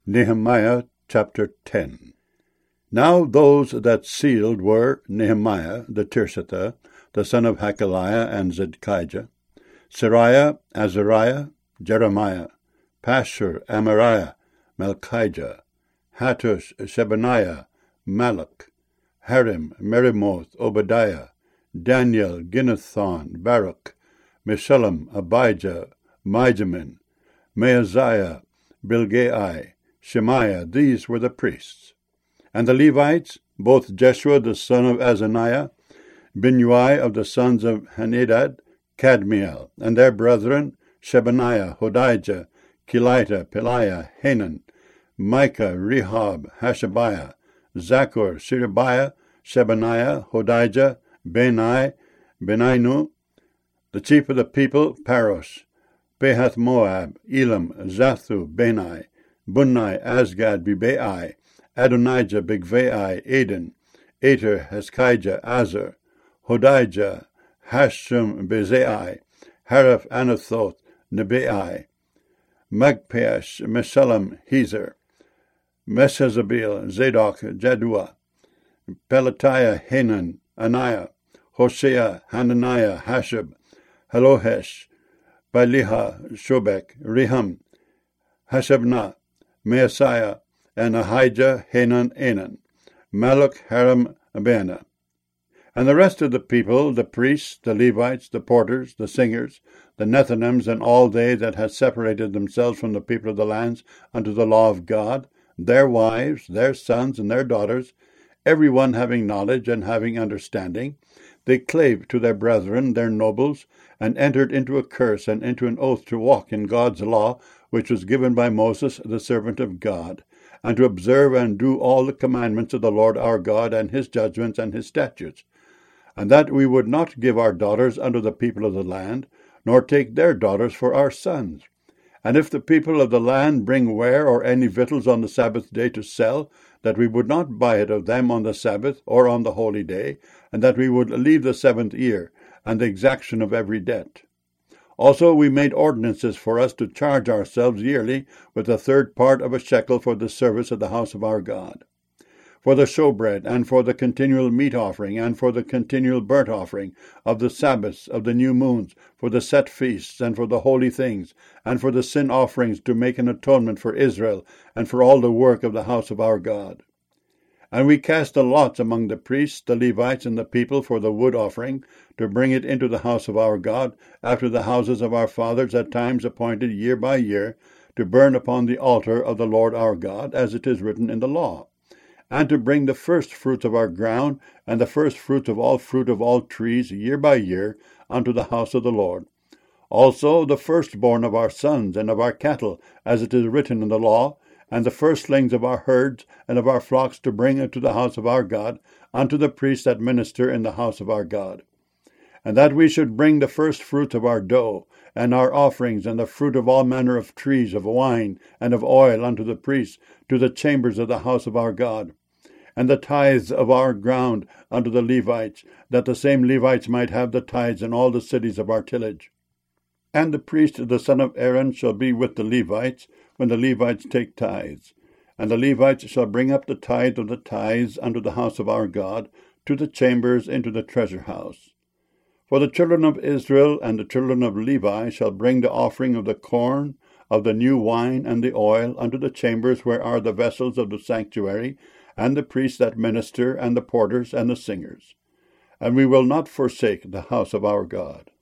Nehemiah chapter 10. Now those that sealed were Nehemiah the Tirshatha, the son of Hakaliah, and Zedekiah, Seraiah, Azariah, Jeremiah, Pashur, Amariah, Malchijah, Hattush, Shebaniah, Malach, Harim, Merimoth, Obadiah, Daniel, Ginnethon, Baruch, Meshullam, Abijah, Mijamin, Maaziah, Bilgai, Shemaiah. These were the priests. And the Levites, both Jeshua the son of Azaniah, Binnui of the sons of Henadad, Kadmiel, and their brethren, Shebaniah, Hodijah, Kelita, Peliah, Hanan, Micah, Rehob, Hashabiah, Zaccur, Sherebiah, Shebaniah, Hodijah, Beninu, the chief of the people, Parosh, Pahath Moab, Elam, Zathu, Bani, Bunni, Asgad, Bibai, Adonijah, Bigvai, Eden, Ater, Heskijah, Azar, Hodijah, Hashum, Bezai, Haraph, Anathoth, Nebai, Magpash, Meshullam, Hezer, Meshezabil, Zadok, Jadua, Pelatiah, Hanan, Anaiah, Hosea, Hananiah, Hashab, Halohesh, Bailiha, Shobek, Rehum, Hashabnah, Maaseiah, and Ahijah, Hanan, Anan, Malach, Haram, Abana. And the rest of the people, the priests, the Levites, the porters, the singers, the Nethinims, and all they that had separated themselves from the people of the lands unto the law of God, their wives, their sons, and their daughters, every one having knowledge and having understanding, they clave to their brethren, their nobles, and entered into a curse and into an oath to walk in God's law, which was given by Moses, the servant of God, and to observe and do all the commandments of the Lord our God, and his judgments and his statutes, and that we would not give our daughters unto the people of the land, nor take their daughters for our sons. And if the people of the land bring ware or any victuals on the Sabbath day to sell, that we would not buy it of them on the Sabbath or on the holy day, and that we would leave the 7th year, and the exaction of every debt. Also we made ordinances for us to charge ourselves yearly with a 3rd part of a shekel for the service of the house of our God, for the showbread, and for the continual meat offering, and for the continual burnt offering, of the Sabbaths, of the new moons, for the set feasts, and for the holy things, and for the sin offerings, to make an atonement for Israel, and for all the work of the house of our God. And we cast the lots among the priests, the Levites, and the people for the wood offering, to bring it into the house of our God, after the houses of our fathers at times appointed year by year, to burn upon the altar of the Lord our God, as it is written in the law, and to bring the first fruits of our ground, and the first fruit of all trees, year by year, unto the house of the Lord. Also the firstborn of our sons and of our cattle, as it is written in the law, and the firstlings of our herds and of our flocks, to bring into the house of our God, unto the priests that minister in the house of our God. And that we should bring the first fruits of our dough, and our offerings, and the fruit of all manner of trees, of wine, and of oil, unto the priests, to the chambers of the house of our God. And the tithes of our ground unto the Levites, that the same Levites might have the tithes in all the cities of our tillage. And the priest, the son of Aaron, shall be with the Levites, when the Levites take tithes. And the Levites shall bring up the tithe of the tithes unto the house of our God, to the chambers into the treasure house. For the children of Israel and the children of Levi shall bring the offering of the corn, of the new wine, and the oil, unto the chambers where are the vessels of the sanctuary, and the priests that minister, and the porters, and the singers. And we will not forsake the house of our God.